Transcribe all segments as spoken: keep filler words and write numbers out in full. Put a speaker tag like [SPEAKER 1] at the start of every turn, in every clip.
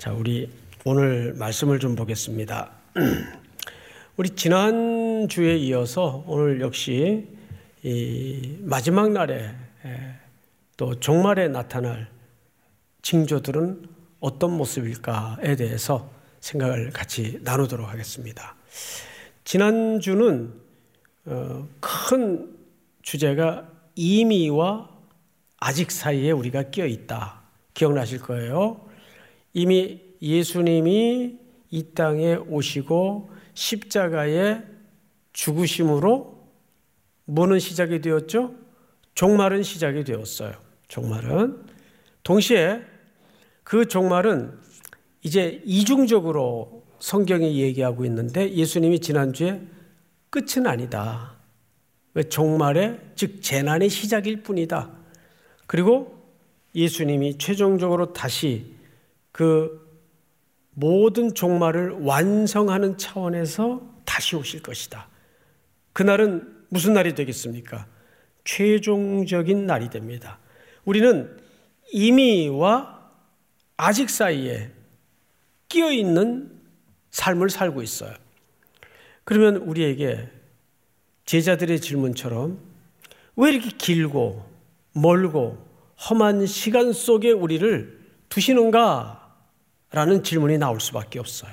[SPEAKER 1] 자, 우리 오늘 말씀을 좀 보겠습니다. 우리 지난 주에 이어서 오늘 역시 이 마지막 날에 또 종말에 나타날 징조들은 어떤 모습일까에 대해서 생각을 같이 나누도록 하겠습니다. 지난 주는 큰 주제가 이미와 아직 사이에 우리가 끼어 있다. 기억나실 거예요. 이미 예수님이 이 땅에 오시고 십자가에 죽으심으로 뭐는 시작이 되었죠? 종말은 시작이 되었어요. 종말은. 동시에 그 종말은 이제 이중적으로 성경이 얘기하고 있는데 예수님이 지난주에 끝은 아니다. 왜? 종말의 즉 재난의 시작일 뿐이다. 그리고 예수님이 최종적으로 다시 그 모든 종말을 완성하는 차원에서 다시 오실 것이다. 그날은 무슨 날이 되겠습니까? 최종적인 날이 됩니다. 우리는 이미와 아직 사이에 끼어 있는 삶을 살고 있어요. 그러면 우리에게 제자들의 질문처럼 왜 이렇게 길고 멀고 험한 시간 속에 우리를 두시는가? 라는 질문이 나올 수밖에 없어요.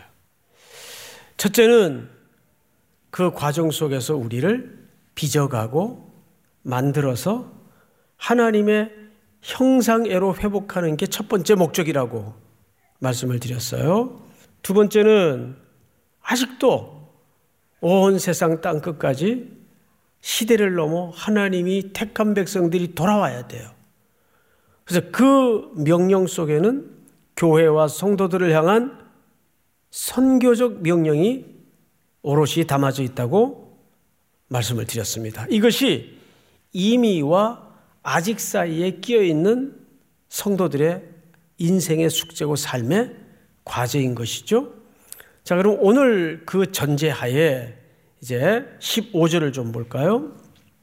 [SPEAKER 1] 첫째는 그 과정 속에서 우리를 빚어가고 만들어서 하나님의 형상애로 회복하는 게 첫 번째 목적이라고 말씀을 드렸어요. 두 번째는 아직도 온 세상 땅끝까지 시대를 넘어 하나님이 택한 백성들이 돌아와야 돼요. 그래서 그 명령 속에는 교회와 성도들을 향한 선교적 명령이 오롯이 담아져 있다고 말씀을 드렸습니다. 이것이 이미와 아직 사이에 끼어 있는 성도들의 인생의 숙제고 삶의 과제인 것이죠. 자, 그럼 오늘 그 전제하에 이제 십오 절을 좀 볼까요?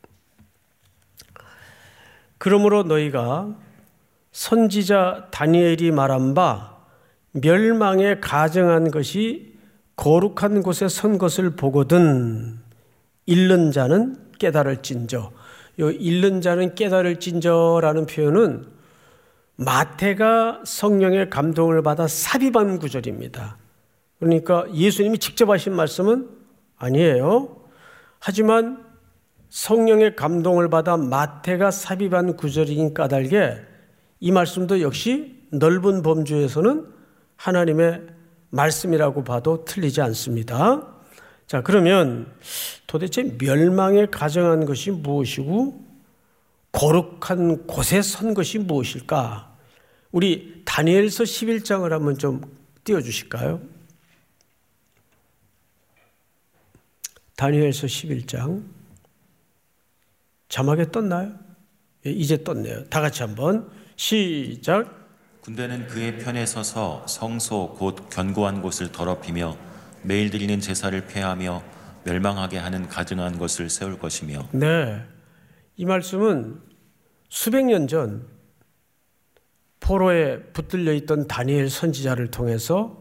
[SPEAKER 1] 그러므로 너희가 선지자 다니엘이 말한 바 멸망에 가증한 것이 거룩한 곳에 선 것을 보거든 잃는 자는 깨달을진저. 이 잃는 자는 깨달을진저라는 표현은 마태가 성령의 감동을 받아 삽입한 구절입니다. 그러니까 예수님이 직접 하신 말씀은 아니에요. 하지만 성령의 감동을 받아 마태가 삽입한 구절인 까닭에 이 말씀도 역시 넓은 범주에서는 하나님의 말씀이라고 봐도 틀리지 않습니다. 자, 그러면 도대체 멸망에 가증한 것이 무엇이고 거룩한 곳에 선 것이 무엇일까? 우리 다니엘서 십일 장을 한번 좀 띄워주실까요? 다니엘서 십일 장. 자막에 떴나요? 예, 이제 떴네요. 다 같이 한번 시작.
[SPEAKER 2] 군대는 그의 편에 서서 성소 곧 견고한 곳을 더럽히며 매일 드리는 제사를 폐하며 멸망하게 하는 가증한 것을 세울 것이며.
[SPEAKER 1] 네, 이 말씀은 수백 년 전 포로에 붙들려 있던 다니엘 선지자를 통해서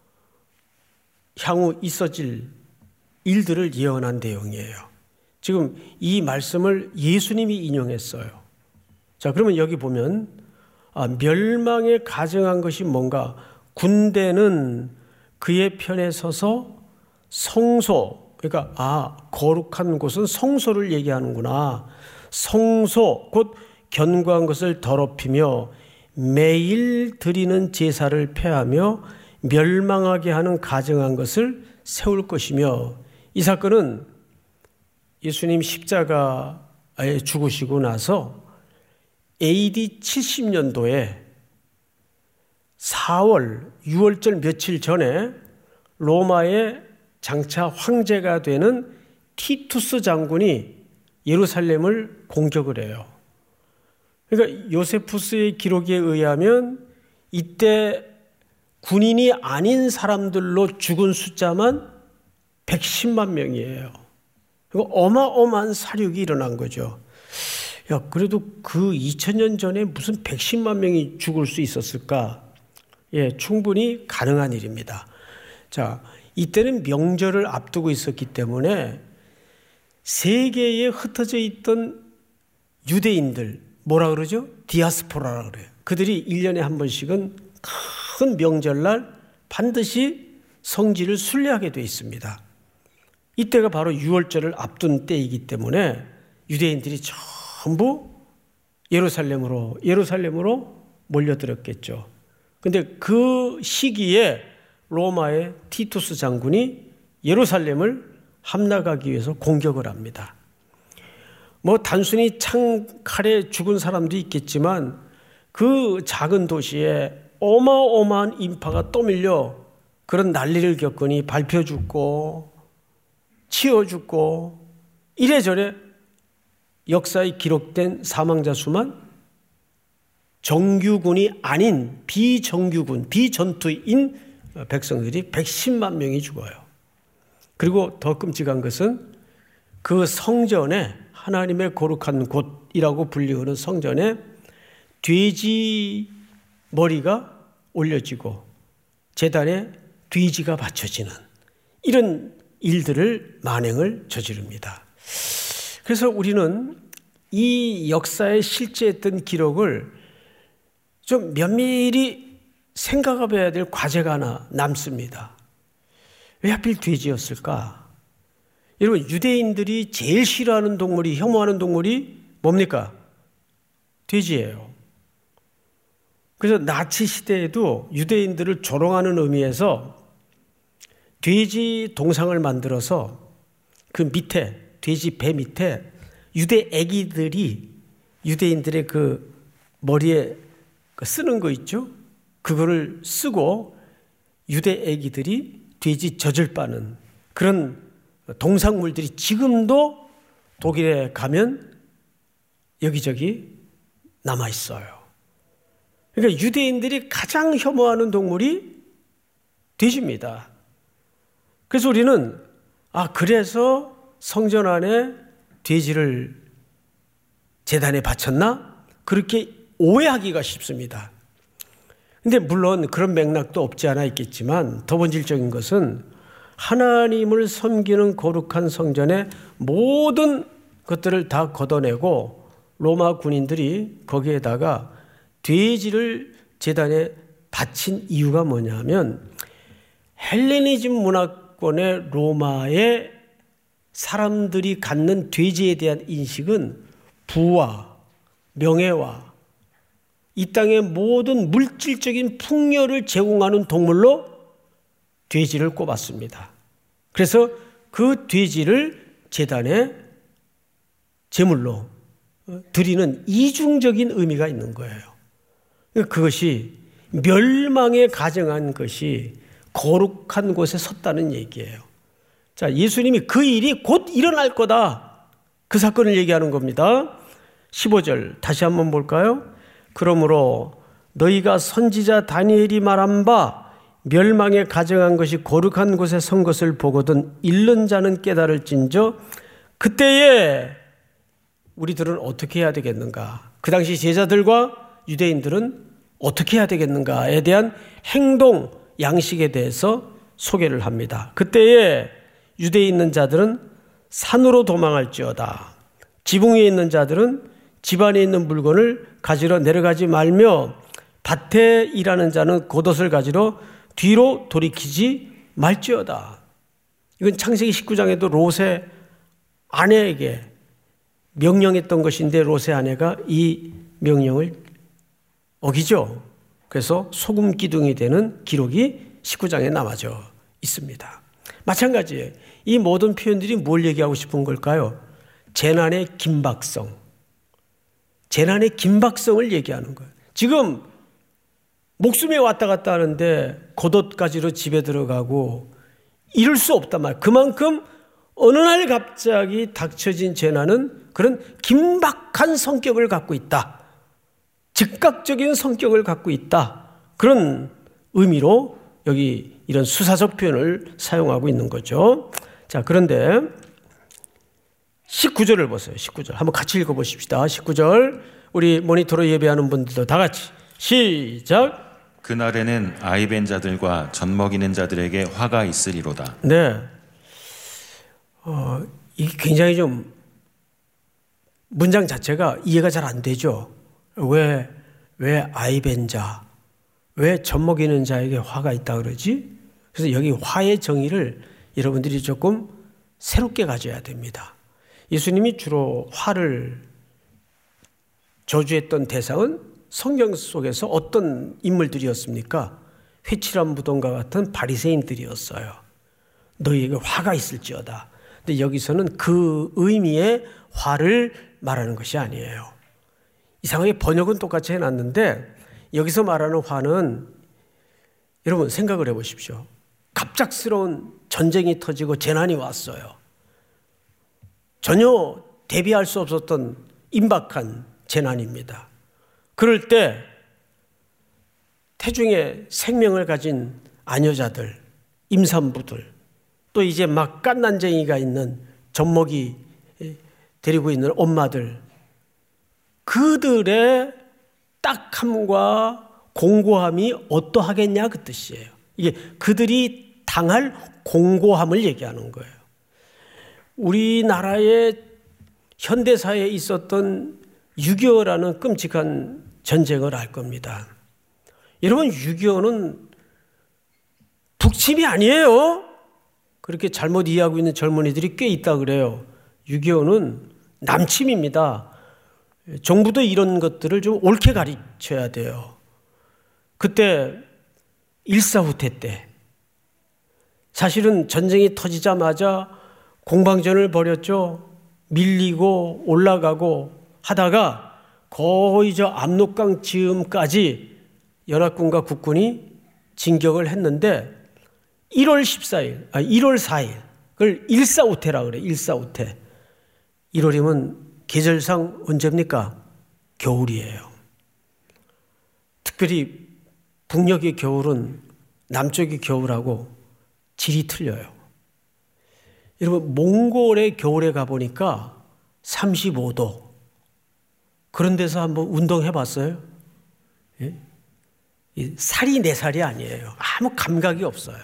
[SPEAKER 1] 향후 있어질 일들을 예언한 내용이에요. 지금 이 말씀을 예수님이 인용했어요. 자, 그러면 여기 보면 아, 멸망에 가증한 것이 뭔가? 군대는 그의 편에 서서 성소, 그러니까 아 거룩한 곳은 성소를 얘기하는구나. 성소 곧 견고한 것을 더럽히며 매일 드리는 제사를 폐하며 멸망하게 하는 가증한 것을 세울 것이며, 이 사건은 예수님 십자가에 죽으시고 나서 에이디 칠십 년도에 사월, 유월절 며칠 전에 로마의 장차 황제가 되는 티투스 장군이 예루살렘을 공격을 해요. 그러니까 요세푸스의 기록에 의하면 이때 군인이 아닌 사람들로 죽은 숫자만 백십만 명이에요. 어마어마한 사륙이 일어난 거죠. 야, 그래도 그 이천 년 전에 무슨 백십만 명이 죽을 수 있었을까? 예, 충분히 가능한 일입니다. 자, 이때는 명절을 앞두고 있었기 때문에 세계에 흩어져 있던 유대인들, 뭐라 그러죠? 디아스포라라 그래요. 그들이 일 년에 한 번씩은 큰 명절날 반드시 성지를 순례하게 되어 있습니다. 이때가 바로 유월절을 앞둔 때이기 때문에 유대인들이 전부 예루살렘으로 예루살렘으로 몰려들었겠죠. 근데 그 시기에 로마의 티투스 장군이 예루살렘을 함락하기 위해서 공격을 합니다. 뭐 단순히 창칼에 죽은 사람도 있겠지만 그 작은 도시에 어마어마한 인파가 떠밀려 그런 난리를 겪으니 밟혀 죽고 치여 죽고 이래저래 역사에 기록된 사망자 수만 정규군이 아닌 비정규군, 비전투인 백성들이 백십만 명이 죽어요. 그리고 더 끔찍한 것은 그 성전에, 하나님의 거룩한 곳이라고 불리우는 성전에 돼지 머리가 올려지고 제단에 돼지가 바쳐지는 이런 일들을 만행을 저지릅니다. 그래서 우리는 이 역사에 실제했던 기록을 좀 면밀히 생각해 봐야 될 과제가 하나 남습니다. 왜 하필 돼지였을까? 여러분, 유대인들이 제일 싫어하는 동물이, 혐오하는 동물이 뭡니까? 돼지예요. 그래서 나치 시대에도 유대인들을 조롱하는 의미에서 돼지 동상을 만들어서 그 밑에, 돼지 배 밑에 유대 애기들이 유대인들의 그 머리에 쓰는 거 있죠? 그거를 쓰고 유대 애기들이 돼지 젖을 빠는 그런 동상물들이 지금도 독일에 가면 여기저기 남아 있어요. 그러니까 유대인들이 가장 혐오하는 동물이 돼지입니다. 그래서 우리는 아 그래서 성전 안에 돼지를 제단에 바쳤나? 그렇게 오해하기가 쉽습니다. 근데 물론 그런 맥락도 없지 않아 있겠지만 더 본질적인 것은 하나님을 섬기는 거룩한 성전의 모든 것들을 다 걷어내고 로마 군인들이 거기에다가 돼지를 제단에 바친 이유가 뭐냐면 헬레니즘 문화권의 로마의 사람들이 갖는 돼지에 대한 인식은 부와 명예와 이 땅의 모든 물질적인 풍요를 제공하는 동물로 돼지를 꼽았습니다. 그래서 그 돼지를 제단에 제물로 드리는 이중적인 의미가 있는 거예요. 그것이 멸망에 가정한 것이 거룩한 곳에 섰다는 얘기예요. 자, 예수님이 그 일이 곧 일어날 거다. 그 사건을 얘기하는 겁니다. 십오 절 다시 한번 볼까요? 그러므로 너희가 선지자 다니엘이 말한 바 멸망에 가정한 것이 거룩한 곳에 선 것을 보거든 읽는 자는 깨달을진저 그때에 우리들은 어떻게 해야 되겠는가? 그 당시 제자들과 유대인들은 어떻게 해야 되겠는가에 대한 행동 양식에 대해서 소개를 합니다. 그때에 유대에 있는 자들은 산으로 도망할지어다. 지붕 위에 있는 자들은 집 안에 있는 물건을 가지러 내려가지 말며 밭에 일하는 자는 겉옷을 가지러 뒤로 돌이키지 말지어다. 이건 창세기 십구 장에도 롯의 아내에게 명령했던 것인데 롯의 아내가 이 명령을 어기죠. 그래서 소금 기둥이 되는 기록이 십구 장에 남아져 있습니다. 마찬가지예요. 이 모든 표현들이 뭘 얘기하고 싶은 걸까요? 재난의 긴박성. 재난의 긴박성을 얘기하는 거예요. 지금 목숨이 왔다 갔다 하는데 겉옷가지로 집에 들어가고 이럴 수 없단 말이에요. 그만큼 어느 날 갑자기 닥쳐진 재난은 그런 긴박한 성격을 갖고 있다. 즉각적인 성격을 갖고 있다. 그런 의미로 여기 이런 수사적 표현을 사용하고 있는 거죠. 자, 그런데 십구 절을 보세요. 십구 절. 한번 같이 읽어보십시다. 십구 절. 우리 모니터로 예배하는 분들도 다 같이 시작.
[SPEAKER 2] 그날에는 아이 벤 자들과 젖 먹이는 자들에게 화가 있으리로다.
[SPEAKER 1] 네, 어, 이게 굉장히 좀 문장 자체가 이해가 잘 안 되죠. 왜, 왜 아이 벤 자, 왜 젖 먹이는 자에게 화가 있다 그러지? 그래서 여기 화의 정의를 여러분들이 조금 새롭게 가져야 됩니다. 예수님이 주로 화를 저주했던 대상은 성경 속에서 어떤 인물들이었습니까? 회칠한 무덤과 같은 바리새인들이었어요. 너희에게 화가 있을지어다. 근데 여기서는 그 의미의 화를 말하는 것이 아니에요. 이상하게 번역은 똑같이 해놨는데 여기서 말하는 화는 여러분 생각을 해보십시오. 갑작스러운 전쟁이 터지고 재난이 왔어요. 전혀 대비할 수 없었던 임박한 재난입니다. 그럴 때 태중에 생명을 가진 아녀자들, 임산부들, 또 이제 막 갓난쟁이가 있는 젖먹이 데리고 있는 엄마들, 그들의 딱함과 공고함이 어떠하겠냐 그 뜻이에요. 이게 그들이 당할 공고함을 얘기하는 거예요. 우리나라의 현대사에 있었던 육이오라는 끔찍한 전쟁을 알 겁니다. 여러분, 육이오는 북침이 아니에요. 그렇게 잘못 이해하고 있는 젊은이들이 꽤 있다 그래요. 육이오는 남침입니다. 정부도 이런 것들을 좀 옳게 가르쳐야 돼요. 그때 일사후퇴 때 사실은 전쟁이 터지자마자 공방전을 벌였죠. 밀리고 올라가고 하다가 거의 저 압록강 즈음까지 연합군과 국군이 진격을 했는데 일월 십사일, 아 일월 사일 그걸 일사후퇴라 그래. 일사후퇴. 일월이면 계절상 언제입니까? 겨울이에요. 특별히 북녘의 겨울은 남쪽의 겨울하고 질이 틀려요. 여러분, 몽골의 겨울에 가보니까 삼십오 도. 그런 데서 한번 운동해 봤어요? 예? 살이 내 살이 아니에요. 아무 감각이 없어요.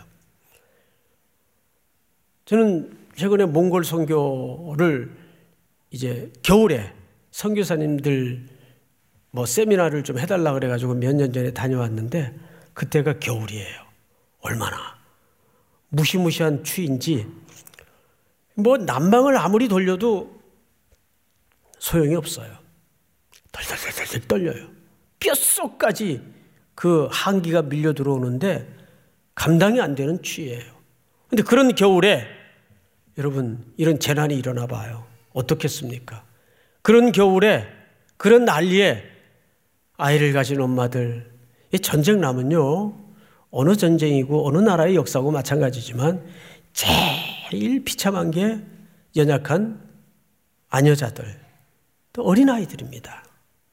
[SPEAKER 1] 저는 최근에 몽골 선교를 이제 겨울에 선교사님들 뭐 세미나를 좀 해달라 그래가지고 몇 년 전에 다녀왔는데 그때가 겨울이에요. 얼마나 무시무시한 추위인지 뭐 난방을 아무리 돌려도 소용이 없어요. 덜덜덜덜 떨려요. 뼛속까지 그 한기가 밀려 들어오는데 감당이 안 되는 추위예요. 그런데 그런 겨울에 여러분 이런 재난이 일어나 봐요. 어떻겠습니까? 그런 겨울에 그런 난리에 아이를 가진 엄마들, 전쟁 나면요 어느 전쟁이고 어느 나라의 역사고 마찬가지지만 제일 비참한 게 연약한 아녀자들, 또 어린아이들입니다.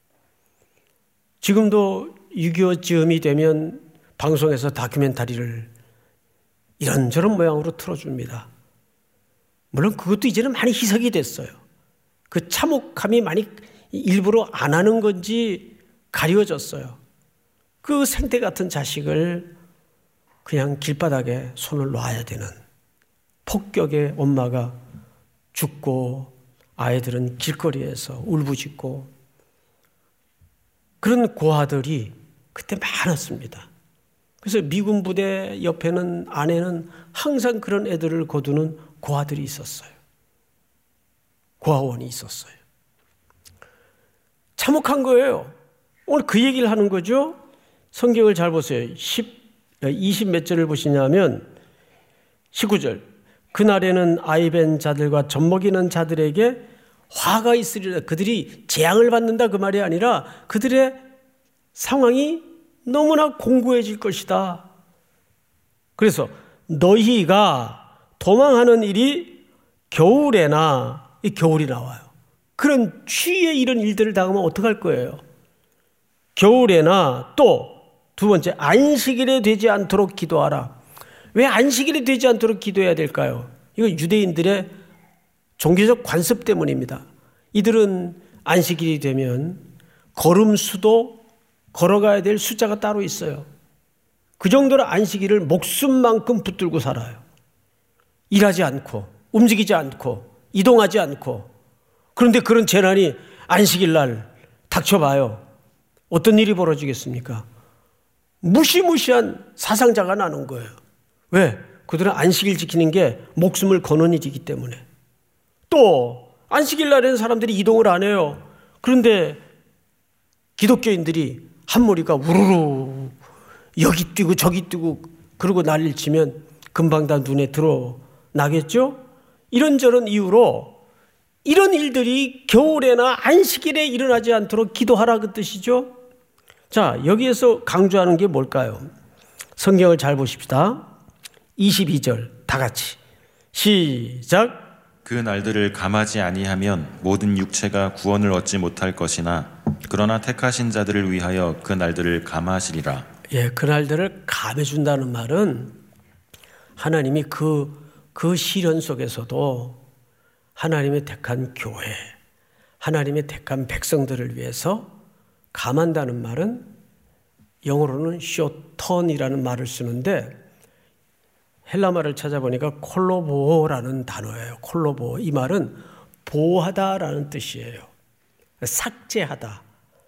[SPEAKER 1] 지금도 육이오 즈음이 되면 방송에서 다큐멘터리를 이런저런 모양으로 틀어줍니다. 물론 그것도 이제는 많이 희석이 됐어요. 그 참혹함이 많이 일부러 안 하는 건지 가려졌어요. 그 생태 같은 자식을 그냥 길바닥에 손을 놔야 되는 폭격에 엄마가 죽고 아이들은 길거리에서 울부짖고 그런 고아들이 그때 많았습니다. 그래서 미군 부대 옆에는 안에는 항상 그런 애들을 거두는 고아들이 있었어요. 고아원이 있었어요. 참혹한 거예요. 오늘 그 얘기를 하는 거죠. 성경을 잘 보세요. 이십 몇 절을 보시냐면 십구 절. 그날에는 아이 벤 자들과 젖 먹이는 자들에게 화가 있으리라. 그들이 재앙을 받는다 그 말이 아니라 그들의 상황이 너무나 공고해질 것이다. 그래서 너희가 도망하는 일이 겨울에나, 이 겨울이 나와요. 그런 추위에 이런 일들을 당하면 어떡할 거예요? 겨울에나 또 두 번째 안식일에 되지 않도록 기도하라. 왜 안식일이 되지 않도록 기도해야 될까요? 이건 유대인들의 종교적 관습 때문입니다. 이들은 안식일이 되면 걸음수도 걸어가야 될 숫자가 따로 있어요. 그 정도로 안식일을 목숨만큼 붙들고 살아요. 일하지 않고 움직이지 않고 이동하지 않고. 그런데 그런 재난이 안식일 날 닥쳐봐요. 어떤 일이 벌어지겠습니까? 무시무시한 사상자가 나는 거예요. 왜? 그들은 안식일 지키는 게 목숨을 거는 일이기 때문에. 또 안식일 날에는 사람들이 이동을 안 해요. 그런데 기독교인들이 한 무리가 우르르 여기 뛰고 저기 뛰고 그러고 난리를 치면 금방 다 눈에 드러나겠죠? 이런저런 이유로 이런 일들이 겨울에나 안식일에 일어나지 않도록 기도하라 그 뜻이죠. 자, 여기에서 강조하는 게 뭘까요? 성경을 잘 보십시다. 이십이 절 다 같이 시작.
[SPEAKER 2] 그 날들을 감하지 아니하면 모든 육체가 구원을 얻지 못할 것이나 그러나 택하신 자들을 위하여 그 날들을 감하시리라.
[SPEAKER 1] 예, 그 날들을 감해준다는 말은 하나님이 그, 그 시련 속에서도 하나님의 택한 교회, 하나님의 택한 백성들을 위해서 감한다는 말은 영어로는 쇼턴이라는 말을 쓰는데 헬라말을 찾아보니까 콜로보라는 단어예요. 콜로보. 이 말은 보호하다라는 뜻이에요. 삭제하다,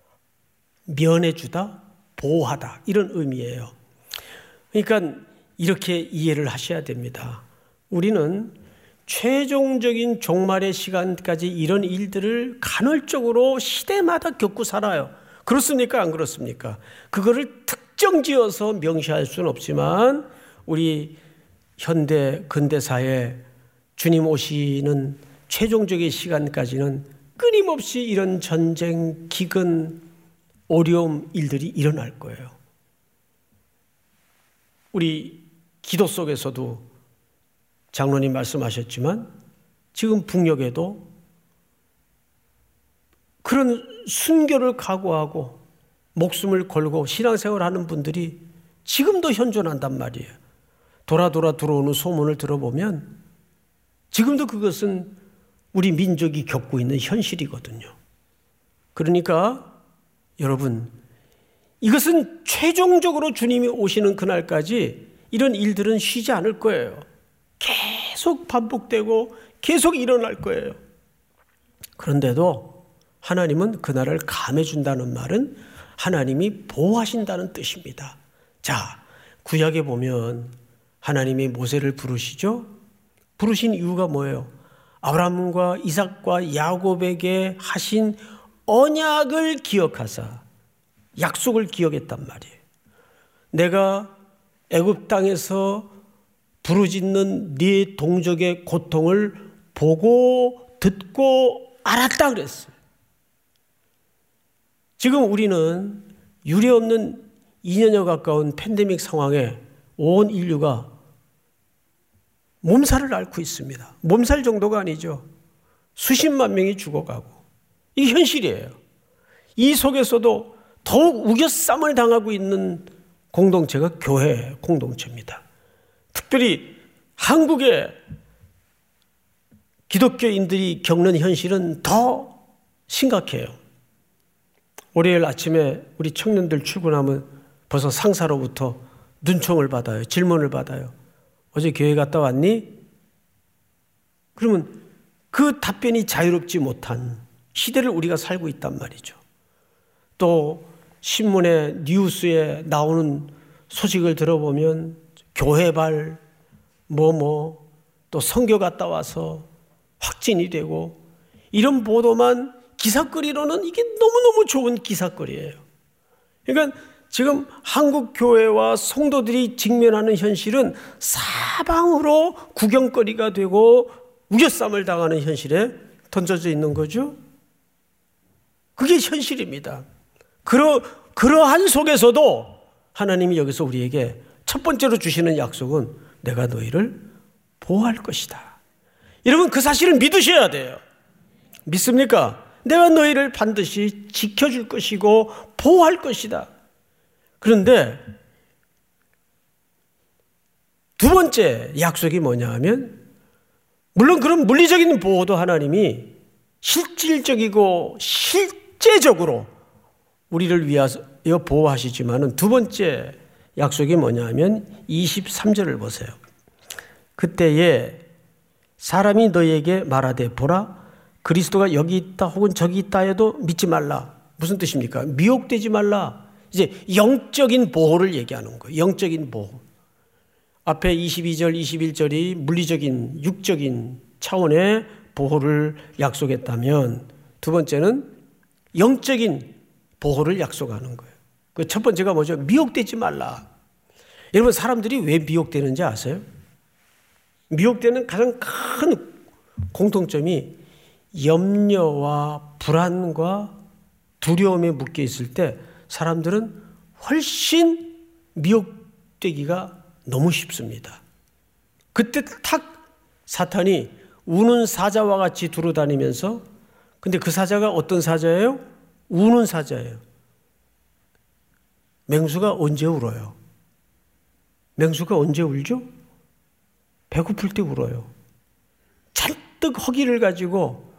[SPEAKER 1] 면해주다, 보호하다 이런 의미예요. 그러니까 이렇게 이해를 하셔야 됩니다. 우리는 최종적인 종말의 시간까지 이런 일들을 간헐적으로 시대마다 겪고 살아요. 그렇습니까? 안 그렇습니까? 그거를 특정지어서 명시할 수는 없지만 우리 현대 근대사에 주님 오시는 최종적인 시간까지는 끊임없이 이런 전쟁, 기근, 어려움 일들이 일어날 거예요. 우리 기도 속에서도 장로님 말씀하셨지만 지금 북녘에도 그런 순교를 각오하고 목숨을 걸고 신앙생활을 하는 분들이 지금도 현존한단 말이에요. 돌아 돌아 들어오는 소문을 들어보면 지금도 그것은 우리 민족이 겪고 있는 현실이거든요. 그러니까 여러분, 이것은 최종적으로 주님이 오시는 그날까지 이런 일들은 쉬지 않을 거예요. 계속 반복되고 계속 일어날 거예요. 그런데도 하나님은 그날을 감해준다는 말은 하나님이 보호하신다는 뜻입니다. 자, 구약에 보면 하나님이 모세를 부르시죠? 부르신 이유가 뭐예요? 아브라함과 이삭과 야곱에게 하신 언약을 기억하사 약속을 기억했단 말이에요. 내가 애굽 땅에서 부르짖는 네 동족의 고통을 보고 듣고 알았다 그랬어요. 지금 우리는 유례없는 이 년여 가까운 팬데믹 상황에 온 인류가 몸살을 앓고 있습니다. 몸살 정도가 아니죠. 수십만 명이 죽어가고 이게 현실이에요. 이 속에서도 더욱 우겨쌈을 당하고 있는 공동체가 교회 공동체입니다. 특별히 한국의 기독교인들이 겪는 현실은 더 심각해요. 월요일 아침에 우리 청년들 출근하면 벌써 상사로부터 눈총을 받아요. 질문을 받아요. 어제 교회 갔다 왔니? 그러면 그 답변이 자유롭지 못한 시대를 우리가 살고 있단 말이죠. 또 신문에 뉴스에 나오는 소식을 들어보면 교회발 뭐뭐 또 선교 갔다 와서 확진이 되고 이런 보도만 기사거리로는 이게 너무너무 좋은 기사거리예요. 그러니까 지금 한국 교회와 성도들이 직면하는 현실은 사방으로 구경거리가 되고 우겨쌈을 당하는 현실에 던져져 있는 거죠. 그게 현실입니다. 그러, 그러한 속에서도 하나님이 여기서 우리에게 첫 번째로 주시는 약속은 내가 너희를 보호할 것이다. 여러분 그 사실을 믿으셔야 돼요. 믿습니까? 내가 너희를 반드시 지켜줄 것이고 보호할 것이다. 그런데 두 번째 약속이 뭐냐 하면 물론 그런 물리적인 보호도 하나님이 실질적이고 실제적으로 우리를 위하여 보호하시지만은 두 번째 약속이 뭐냐 하면 이십삼 절을 보세요. 그때에 사람이 너희에게 말하되 보라 그리스도가 여기 있다 혹은 저기 있다 해도 믿지 말라. 무슨 뜻입니까? 미혹되지 말라. 이제 영적인 보호를 얘기하는 거예요. 영적인 보호. 앞에 이십이 절, 이십일 절이 물리적인 육적인 차원의 보호를 약속했다면 두 번째는 영적인 보호를 약속하는 거예요. 그 첫 번째가 뭐죠? 미혹되지 말라. 여러분 사람들이 왜 미혹되는지 아세요? 미혹되는 가장 큰 공통점이 염려와 불안과 두려움에 묶여 있을 때 사람들은 훨씬 미혹되기가 너무 쉽습니다. 그때 탁 사탄이 우는 사자와 같이 두루다니면서 근데 그 사자가 어떤 사자예요? 우는 사자예요. 맹수가 언제 울어요? 맹수가 언제 울죠? 배고플 때 울어요. 잔뜩 허기를 가지고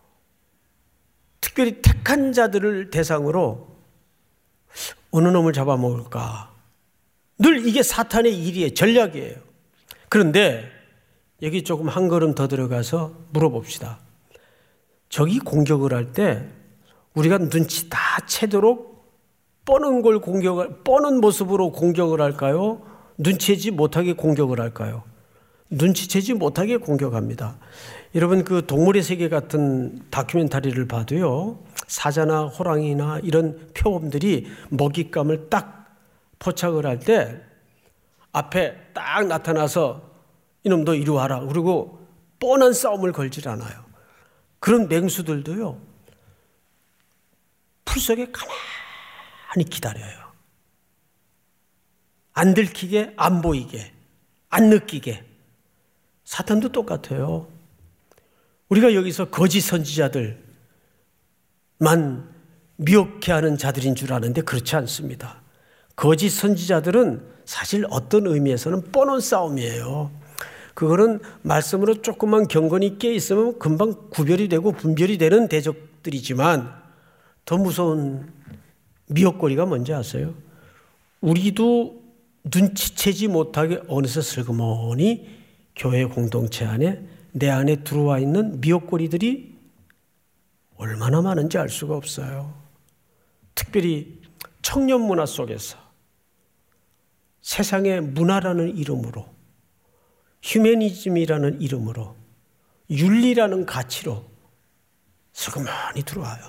[SPEAKER 1] 특별히 택한 자들을 대상으로 어느 놈을 잡아먹을까? 늘 이게 사탄의 일이에요. 전략이에요. 그런데 여기 조금 한 걸음 더 들어가서 물어봅시다. 적이 공격을 할 때 우리가 눈치 다 채도록 뻔한 걸 공격을, 뻔한 모습으로 공격을 할까요? 눈치채지 못하게 공격을 할까요? 눈치채지 못하게 공격합니다. 여러분 그 동물의 세계 같은 다큐멘터리를 봐도요. 사자나 호랑이나 이런 표범들이 먹잇감을 딱 포착을 할 때 앞에 딱 나타나서 이놈 너 이리 와라. 그리고 뻔한 싸움을 걸질 않아요. 그런 맹수들도요. 풀속에 가만히 기다려요. 안 들키게, 안 보이게, 안 느끼게. 사탄도 똑같아요. 우리가 여기서 거짓 선지자들만 미혹해 하는 자들인 줄 아는데 그렇지 않습니다. 거짓 선지자들은 사실 어떤 의미에서는 뻔한 싸움이에요. 그거는 말씀으로 조금만 경건이 있게 있으면 금방 구별이 되고 분별이 되는 대적들이지만 더 무서운 미혹거리가 뭔지 아세요? 우리도 눈치채지 못하게 어느새 슬그머니 교회 공동체 안에 내 안에 들어와 있는 미혹거리들이 얼마나 많은지 알 수가 없어요. 특별히 청년 문화 속에서 세상의 문화라는 이름으로 휴머니즘이라는 이름으로 윤리라는 가치로 슬그머니 들어와요.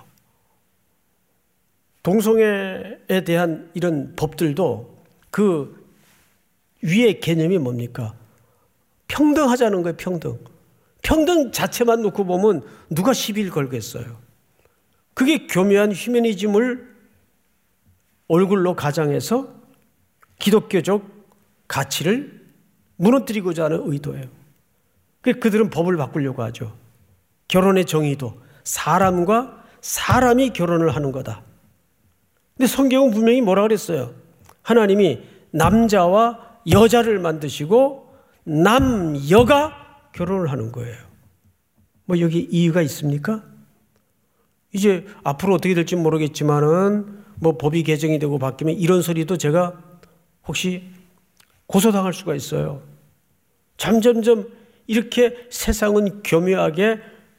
[SPEAKER 1] 동성애에 대한 이런 법들도 그 위의 개념이 뭡니까? 평등하자는 거예요. 평등. 평등 자체만 놓고 보면 누가 시비를 걸겠어요. 그게 교묘한 휴머니즘을 얼굴로 가장해서 기독교적 가치를 무너뜨리고자 하는 의도예요. 그들은 법을 바꾸려고 하죠. 결혼의 정의도 사람과 사람이 결혼을 하는 거다. 근데 성경은 분명히 뭐라 그랬어요? 하나님이 남자와 여자를 만드시고 남여가 결혼을 하는 거예요. 뭐 여기 이유가 있습니까? 이제 앞으로 어떻게 될지 모르겠지만은 뭐 법이 개정이 되고 바뀌면 이런 소리도 제가 혹시 고소당할 수가 있어요. 점점점 이렇게 세상은 교묘하게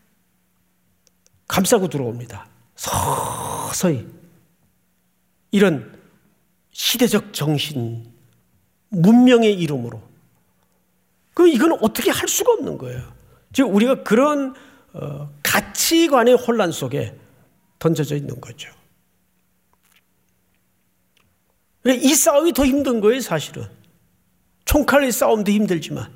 [SPEAKER 1] 감싸고 들어옵니다. 서서히 이런 시대적 정신, 문명의 이름으로. 그럼 이건 어떻게 할 수가 없는 거예요. 즉 우리가 그런 어, 가치관의 혼란 속에 던져져 있는 거죠. 이 싸움이 더 힘든 거예요, 사실은. 총칼의 싸움도 힘들지만.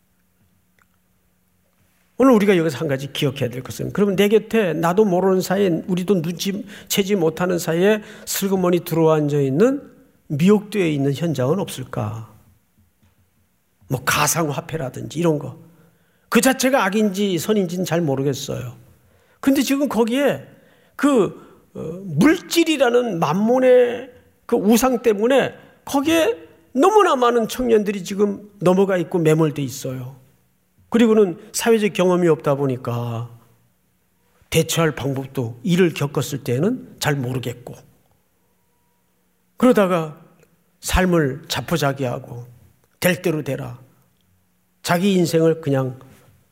[SPEAKER 1] 오늘 우리가 여기서 한 가지 기억해야 될 것은, 그러면 내 곁에 나도 모르는 사이에, 우리도 눈치채지 못하는 사이에 슬그머니 들어와 앉아 있는 미혹되어 있는 현장은 없을까? 뭐 가상화폐라든지 이런 거. 그 자체가 악인지 선인지는 잘 모르겠어요. 근데 지금 거기에 그 어, 물질이라는 만몬의 그 우상 때문에 거기에 너무나 많은 청년들이 지금 넘어가 있고 매몰돼 있어요. 그리고는 사회적 경험이 없다 보니까 대처할 방법도 일을 겪었을 때는 잘 모르겠고, 그러다가 삶을 자포자기하고 될 대로 되라. 자기 인생을 그냥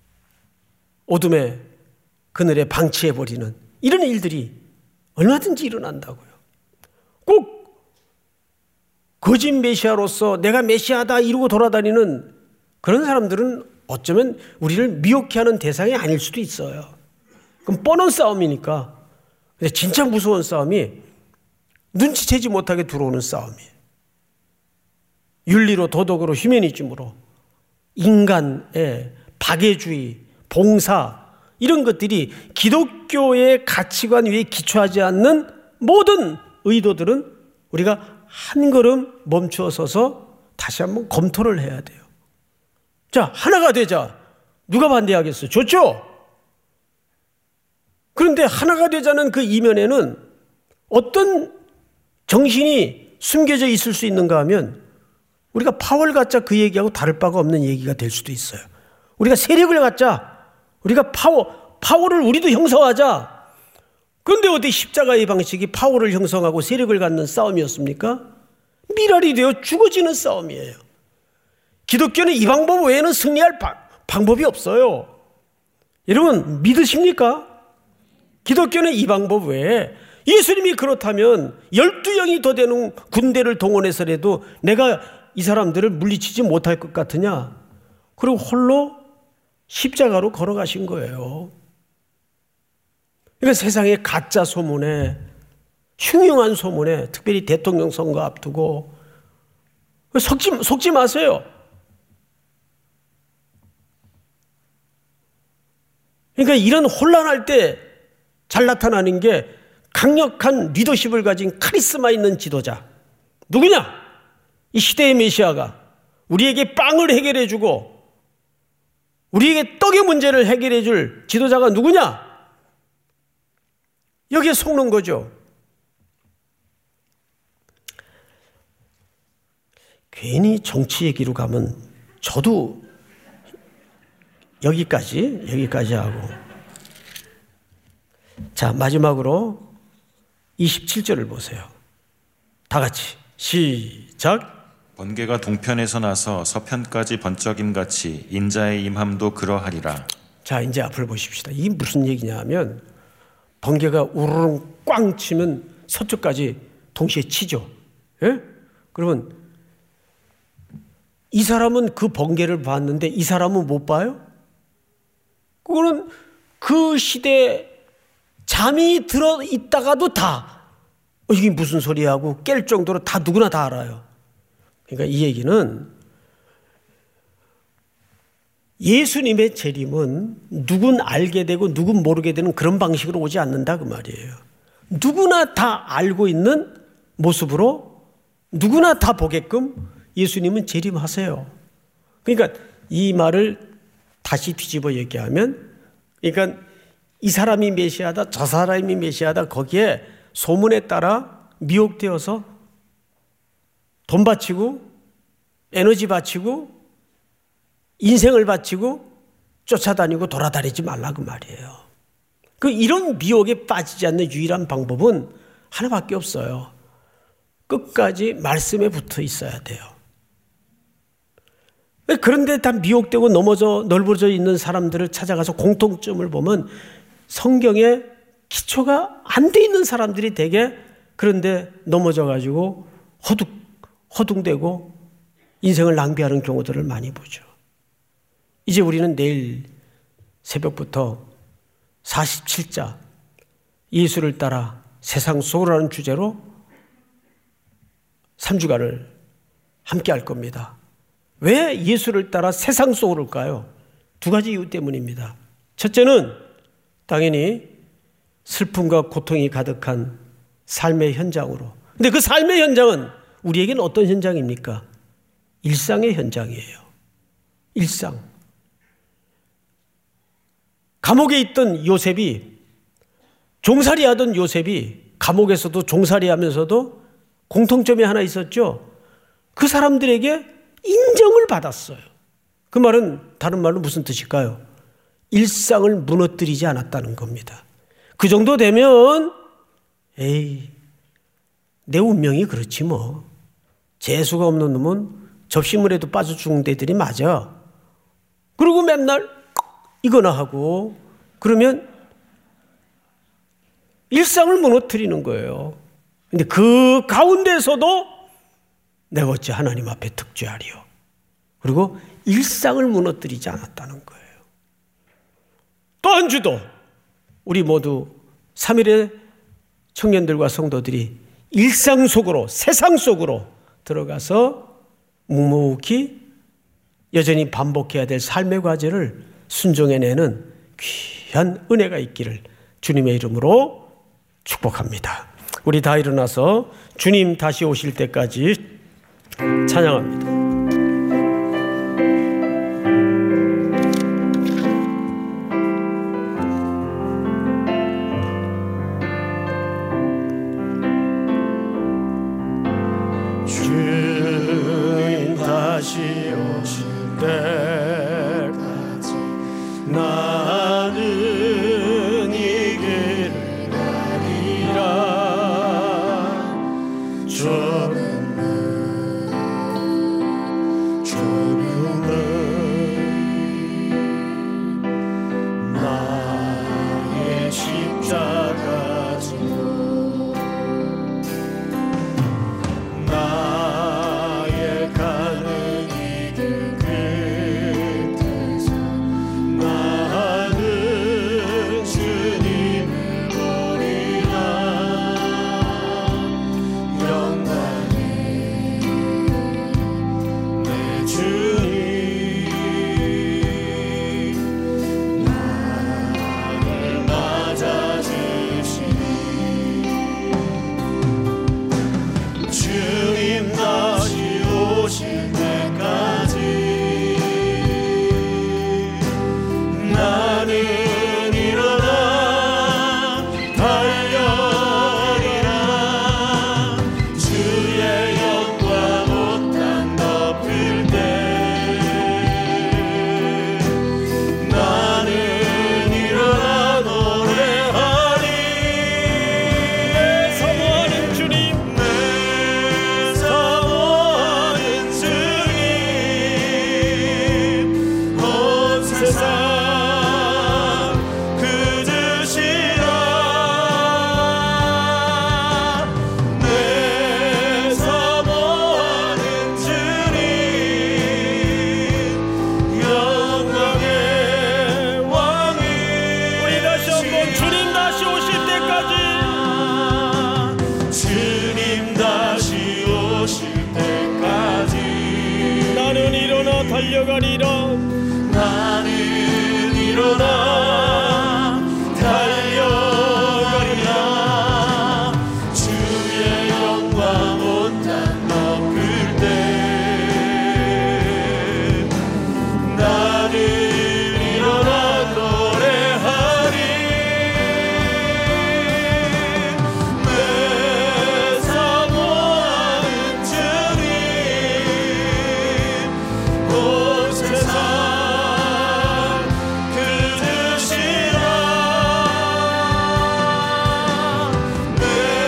[SPEAKER 1] 어둠의 그늘에 방치해버리는 이런 일들이 얼마든지 일어난다고요. 꼭 거짓 메시아로서 내가 메시아다 이러고 돌아다니는 그런 사람들은 어쩌면 우리를 미혹해 하는 대상이 아닐 수도 있어요. 그럼 뻔한 싸움이니까. 근데 진짜 무서운 싸움이 눈치채지 못하게 들어오는 싸움이에요. 윤리로, 도덕으로, 휴머니즘으로 인간의 박애주의, 봉사 이런 것들이 기독교의 가치관 위에 기초하지 않는 모든 의도들은 우리가 한 걸음 멈추어 서서 다시 한번 검토를 해야 돼요. 자, 하나가 되자. 누가 반대하겠어요? 좋죠? 그런데 하나가 되자는 그 이면에는 어떤 정신이 숨겨져 있을 수 있는가 하면 우리가 파워를 갖자 그 얘기하고 다를 바가 없는 얘기가 될 수도 있어요. 우리가 세력을 갖자. 우리가 파워, 파워를 우리도 형성하자. 그런데 어디 십자가의 방식이 파워를 형성하고 세력을 갖는 싸움이었습니까? 미랄이 되어 죽어지는 싸움이에요. 기독교는 이 방법 외에는 승리할 바, 방법이 없어요. 여러분 믿으십니까? 기독교는 이 방법 외에 예수님이 그렇다면 열두 영이 더 되는 군대를 동원해서라도 내가 이 사람들을 물리치지 못할 것 같으냐? 그리고 홀로 십자가로 걸어가신 거예요. 그러니까 세상의 가짜 소문에, 흉흉한 소문에, 특별히 대통령 선거 앞두고 속지, 속지 마세요. 그러니까 이런 혼란할 때 잘 나타나는 게 강력한 리더십을 가진 카리스마 있는 지도자. 누구냐? 이 시대의 메시아가 우리에게 빵을 해결해 주고 우리에게 떡의 문제를 해결해 줄 지도자가 누구냐? 여기에 속는 거죠. 괜히 정치 얘기로 가면 저도 여기까지 여기까지 하고, 자 마지막으로 이십칠 절을 보세요. 다 같이 시작.
[SPEAKER 2] 번개가 동편에서 나서 서편까지 번쩍임같이 인자의 임함도 그러하리라.
[SPEAKER 1] 자 이제 앞을 보십시다. 이게 무슨 얘기냐 하면 번개가 우르르 꽝 치면 서쪽까지 동시에 치죠. 예? 그러면 이 사람은 그 번개를 봤는데 이 사람은 못 봐요? 그거는 그 시대에 잠이 들어 있다가도 다 어, 이게 무슨 소리야 하고 깰 정도로 다 누구나 다 알아요. 그러니까 이 얘기는 예수님의 재림은 누군 알게 되고 누군 모르게 되는 그런 방식으로 오지 않는다 그 말이에요. 누구나 다 알고 있는 모습으로 누구나 다 보게끔 예수님은 재림하세요. 그러니까 이 말을 다시 뒤집어 얘기하면, 그러니까 이 사람이 메시아다 저 사람이 메시아다 거기에 소문에 따라 미혹되어서 돈 바치고 에너지 바치고 인생을 바치고 쫓아다니고 돌아다니지 말라 그 말이에요. 그 이런 미혹에 빠지지 않는 유일한 방법은 하나밖에 없어요. 끝까지 말씀에 붙어 있어야 돼요. 그런데 다 미혹되고 넘어져 넓어져 있는 사람들을 찾아가서 공통점을 보면 성경에 기초가 안 돼 있는 사람들이 되게 그런데 넘어져 가지고 허둥, 허둥대고 인생을 낭비하는 경우들을 많이 보죠. 이제 우리는 내일 새벽부터 사십칠 자 예수를 따라 세상 속으로라는 주제로 삼 주간을 함께 할 겁니다. 왜 예수를 따라 세상 속으로 올까요? 두 가지 이유 때문입니다. 첫째는 당연히 슬픔과 고통이 가득한 삶의 현장으로. 근데 그 삶의 현장은 우리에게는 어떤 현장입니까? 일상의 현장이에요. 일상. 감옥에 있던 요셉이, 종살이 하던 요셉이 감옥에서도 종살이 하면서도 공통점이 하나 있었죠. 그 사람들에게 인정을 받았어요. 그 말은 다른 말로 무슨 뜻일까요? 일상을 무너뜨리지 않았다는 겁니다. 그 정도 되면 에이 내 운명이 그렇지 뭐. 재수가 없는 놈은 접시물에도 빠져 죽는 데들이 맞아. 그리고 맨날 이거나 하고 그러면 일상을 무너뜨리는 거예요. 근데 그 가운데서도 내가 어찌 하나님 앞에 득죄하리요. 그리고 일상을 무너뜨리지 않았다는 거예요. 또 한 주도 우리 모두 삼 일의 청년들과 성도들이 일상 속으로, 세상 속으로 들어가서 묵묵히 여전히 반복해야 될 삶의 과제를 순종해내는 귀한 은혜가 있기를 주님의 이름으로 축복합니다. 우리 다 일어나서 주님 다시 오실 때까지 찬양합니다. 주님 다시 오실 때까지 나는 이 길을 가리라. 조금은 조금은 나의 십자가 지고 나의 가는 이 길 끝에서 나는 주님을 보리라. 영광의 내 주님 나를 맞아주시니 주님 다시 오실 때까지 나는 일어나 달려가리라. 주의 영광 못한 덮을 때 나는 일어나 노래하리. 사모하는 주님, 내 사모하는 주님, 온 세상 그 주시라. 내 사모하는 주님, 영광의 왕이. 우리 다시 한번 주님 다시 오실 때까지 주님 다시 오실 때까지 나는 일어나 달려가리라. 나는 일어나 달려가리라. 주의 영광 못한 덮을 때 나는 일어나 노래하리. 내 사모하는 주님, 온 세상 그 주시라. 내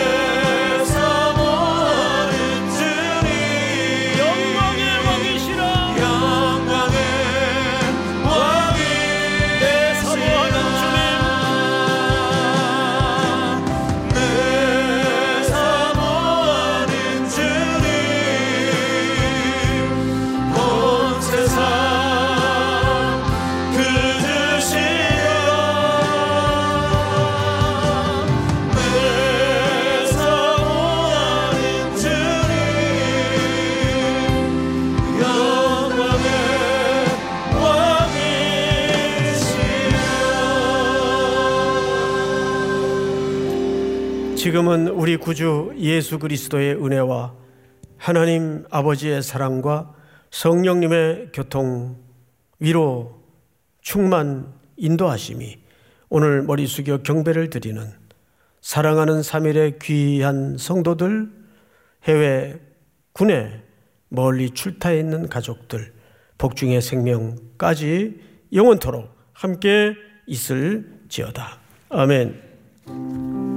[SPEAKER 1] 사모하는 주님, 영광의 왕이시라. 영광의 왕이 내 사모하는 주님, 내 사모하는 주님, 온 세상 그 주시라. 내 사모하는 주님, 영광의 왕이시라. 지금은 우리 구주 예수 그리스도의 은혜와 하나님 아버지의 사랑과 성령님의 교통, 위로, 충만, 인도하심이 오늘 머리 숙여 경배를 드리는 사랑하는 삼일의 귀한 성도들, 해외, 국내, 멀리 출타해 있는 가족들, 복중의 생명까지 영원토록 함께 있을지어다. 아멘.